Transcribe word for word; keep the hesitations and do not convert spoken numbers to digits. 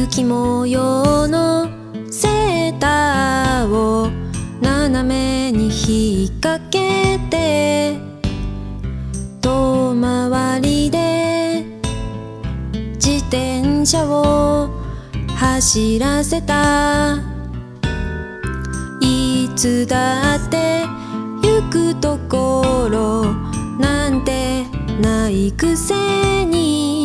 雪模様のセーターを斜めに引っ掛けて遠回りで自転車を走らせた。いつだって行くところなんてないくせに